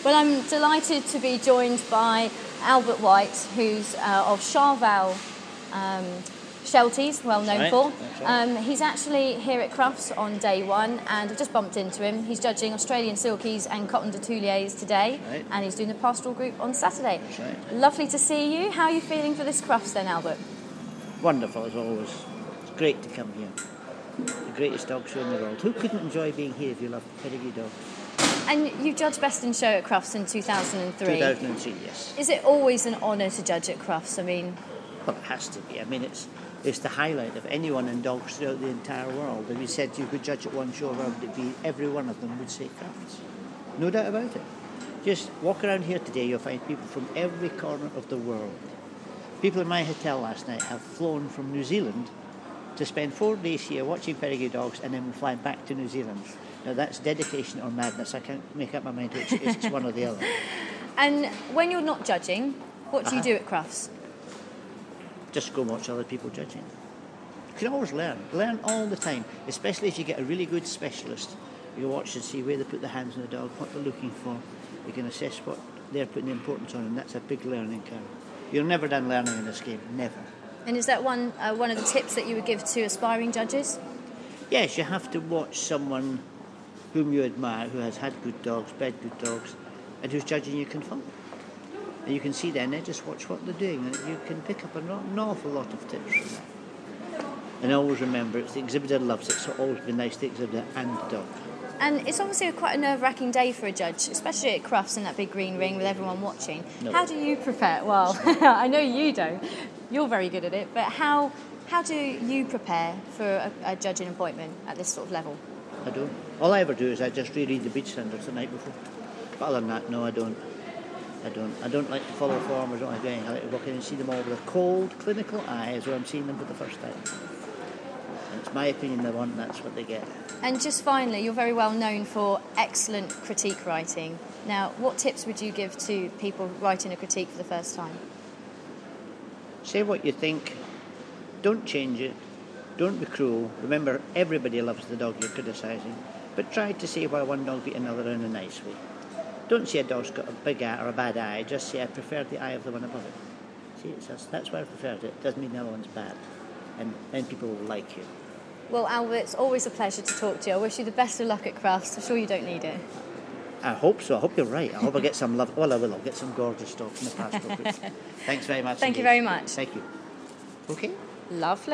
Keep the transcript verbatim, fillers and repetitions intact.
Well, I'm delighted to be joined by Albert White, who's uh, of Charval um, Shelties, well known right. for. Right. Um, he's actually here at Crufts on day one, and I've just bumped into him. He's judging Australian Silkies and Cotton de Touliers today, right. and he's doing the Pastoral Group on Saturday. That's right. Lovely to see you. How are you feeling for this Crufts then, Albert? Wonderful as always. It's great to come here. The greatest dog show in the world. Who couldn't enjoy being here if you love pedigree dogs? And you judged Best in Show at Crufts in two thousand three. two thousand three, yes. Is it always an honour to judge at Crufts? I mean... Well, it has to be. I mean, it's it's the highlight of anyone in dogs throughout the entire world. If you said you could judge at one show around, it'd be every one of them would say Crufts. No doubt about it. Just walk around here today, you'll find people from every corner of the world. People in my hotel last night have flown from New Zealand to spend four days here watching pedigree dogs and then fly back to New Zealand. Now that's dedication or madness. I can't make up my mind which it's one or the other. And when you're not judging, what do uh-huh. you do at Crufts? Just go watch other people judging. You can always learn. Learn all the time, especially if you get a really good specialist. You watch and see where they put the hands on the dog, what they're looking for. You can assess what they're putting the importance on, and that's a big learning curve. You're never done learning in this game, never. And is that one uh, one of the tips that you would give to aspiring judges? Yes, you have to watch someone whom you admire, who has had good dogs, bred good dogs, and who's judging you can follow. And you can see then, then just watch what they're doing, and you can pick up an, an awful lot of tips from that. And always remember, it's the exhibitor loves it, so always be nice to the exhibitor and the dog. And it's obviously quite a nerve-wracking day for a judge, especially at Crufts in that big green ring with everyone watching. No. How do you prepare? Well, I know you don't. You're very good at it, but how how do you prepare for a, a judging appointment at this sort of level? I don't. All I ever do is I just reread the beach standards the night before. But other than that, no, I don't. I don't. I don't like to follow form. I don't like doing. I like to walk in and see them all with a cold, clinical eye as though I'm seeing them for the first time. And it's my opinion they want, and that's what they get. And just finally, you're very well known for excellent critique writing. Now, what tips would you give to people writing a critique for the first time? Say what you think. Don't change it. Don't be cruel. Remember, everybody loves the dog you're criticising. But try to say why one dog beat another in a nice way. Don't say a dog's got a big eye or a bad eye. Just say, I preferred the eye of the one above it. See, it's just, that's why I preferred it. It doesn't mean the other one's bad. And then people will like you. Well, Albert, it's always a pleasure to talk to you. I wish you the best of luck at Crufts. I'm sure you don't need it. I hope so. I hope you're right. I hope I get some love. Well, I will. I'll get some gorgeous dogs in the Pastoral Group. Thanks very much. Thank indeed. you very much. Thank you. Okay. Lovely.